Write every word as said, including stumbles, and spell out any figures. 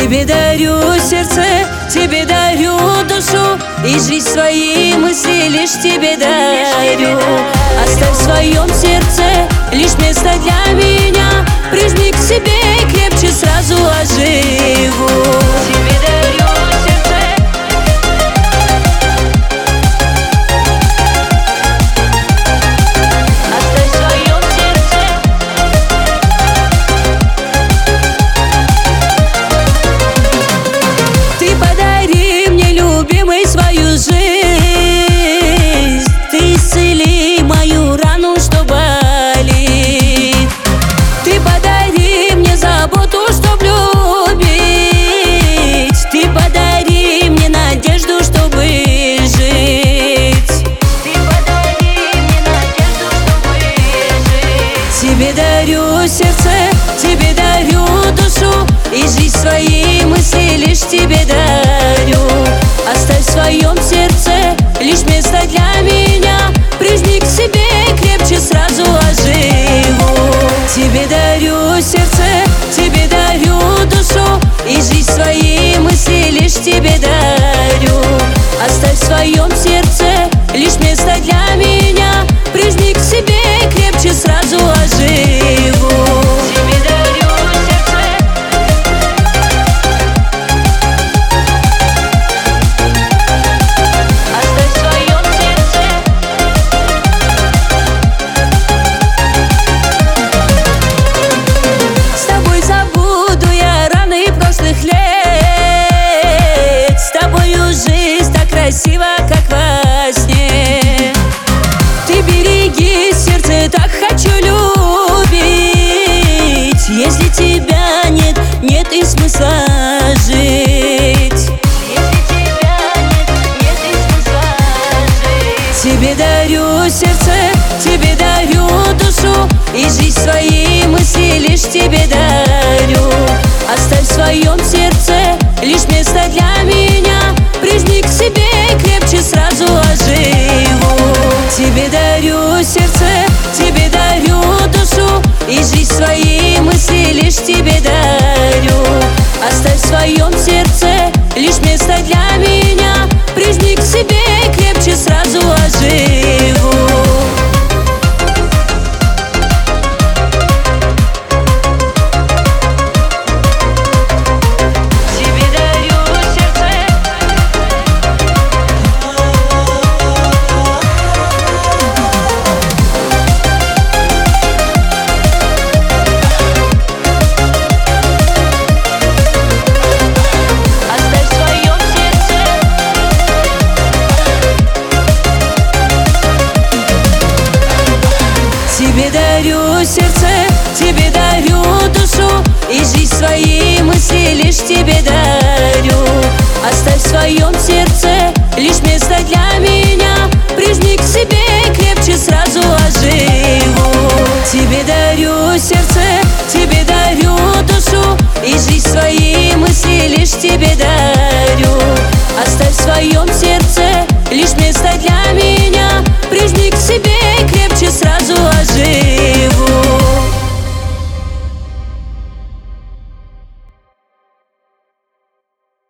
Тебе дарю сердце, тебе дарю душу, и жизнь, свои мысли лишь тебе дарю. Оставь в своем сердце лишь место для меня, прижми к себе крепче, сразу оживу. Тебе дарю сердце. Оставь в своем сердце. Ты подари мне, любимый, свою жизнь. Ты исцели мою рану, что болит. Ты подари мне заботу, чтоб любить. Ты подари мне надежду, чтобы жить. Ты подари мне надежду, чтобы жить. Тебе дарю сердце, тебе дарю душу, и жизнь, свои мысли лишь тебе дарю. Оставь в своем сердце лишь место для меня, прижми к себе крепче, сразу оживу. Тебе дарю сердце, тебе дарю душу, и жизнь, свои мысли лишь тебе дарю. Оставь в своем сердце лишь место для меня, прижми к себе крепче, сразу оживу. Тебе дарю сердце. Оставь в своем сердце. С тобой забуду я раны прошлых лет. С тобою жизнь так красива, как во сне. Ты береги сердце, так хочу любить. Если тебя нет, нет и смысла жить. Если тебя нет, нет и смысла жить. Тебе дарю сердце, тебе дарю душу, и жизнь, свои мысли лишь тебе дарю. Оставь в своем сердце лишь место для меня, прижми к себе крепче, сразу оживу. Тебе дарю сердце, тебе дарю душу, и жизнь, свои мысли лишь тебе дарю. Оставь в своем сердце лишь место для меня, прижми к себе крепче, сразу оживу. Тебе дарю сердце, тебе дарю душу, и жизнь, свои мысли лишь тебе дарю. Оставь в своем сердце лишь место для меня, прижми к себе крепче, сразу оживу. Тебе дарю сердце, тебе дарю душу, и жизнь, свои мысли лишь тебе дарю. Оставь в своем сердце лишь место для меня, прижми к себе крепче, сразу оживу.